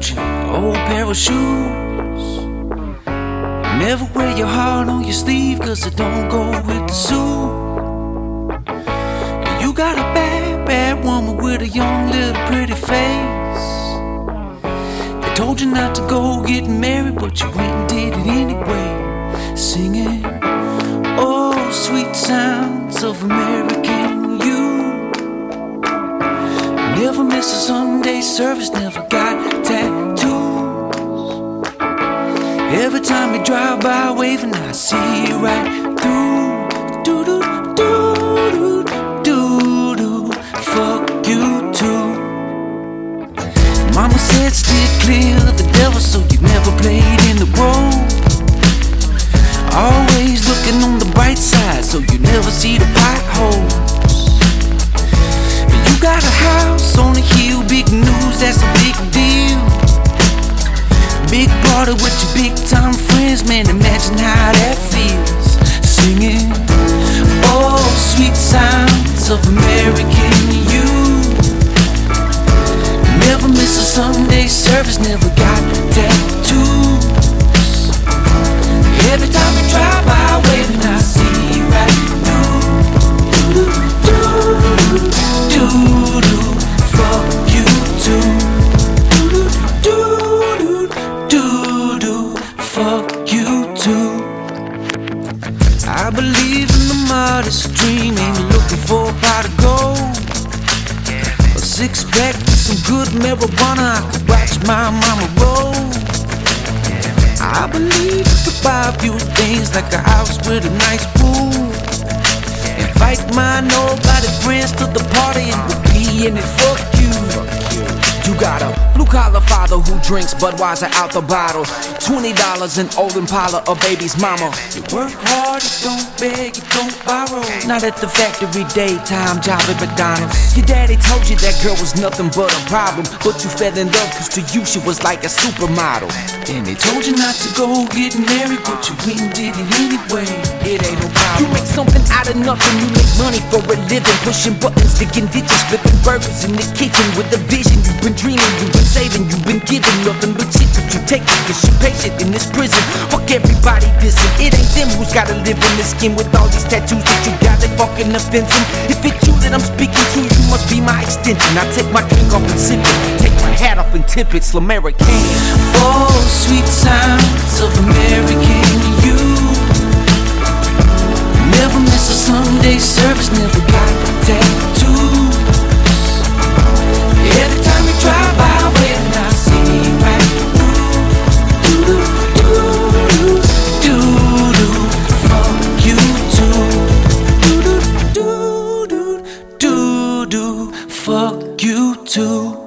want you an old pair of shoes. Never wear your heart on your sleeve, cause it don't go with the suit. And you got a bad, bad woman with a young little pretty face. They told you not to go get married, but you went and did it anyway. Singing, oh, sweet sounds of American youth. Never miss a Sunday service, never got tattoos. Every time you drive by waving, I see you right through. Do-do-do-do-do-do. Fuck you too. Mama said steer clear of the devil, so you never played in the road. Always looking on the bright side, so you never see the potholes. You got a house on a hill, big news, that's a big deal. Big party with your big time friends, man, imagine how that feels. Singing, oh, sweet sounds of American youth. Never miss a Sunday service, never got tattoos. Every time you drive by waving, I see you right through. Do-do-do-do-do. Fuck you too. Do-do-do-do-do. Fuck you too. I believe in the modest dream, ain't looking for a pot of gold. A six-pack with some good marijuana, I could watch my mama roll. I believe you could buy a few things like a house with a nice pool. Invite my nobody friends to the party and we'll be in it. Fuck you. You got a blue-collar father who drinks Budweiser out the bottle. $20 an old Impala, a baby's mama. You work hard, you don't beg, you don't borrow. Not at the factory, daytime job at McDonald's. Your daddy told you that girl was nothing but a problem, but you fell in love cause to you she was like a supermodel. And they told you not to go get married, but you went and did it anyway. It ain't no problem. You make something out of nothing, you make money for a living. Pushing buttons, sticking ditches, flipping burgers in the kitchen with a vision. You've been dreaming, you've been saving, you've been giving nothing but shit, but you take it cause you're patient in this prison. Fuck everybody dissing, it ain't them who's gotta live in this skin with all these tattoos that you got that fucking offensive. If it's you that I'm speaking to, you must be my extension. I take my drink off and sip it, take my hat off and tip it, Slamerican. Oh, sweet sounds of American youth. Never miss a Sunday service, never got tattoos. Every time you drive by waving, I see you right through. Do-do-do-do-do. Fuck you too. Do-do-do-do-do. Fuck you too.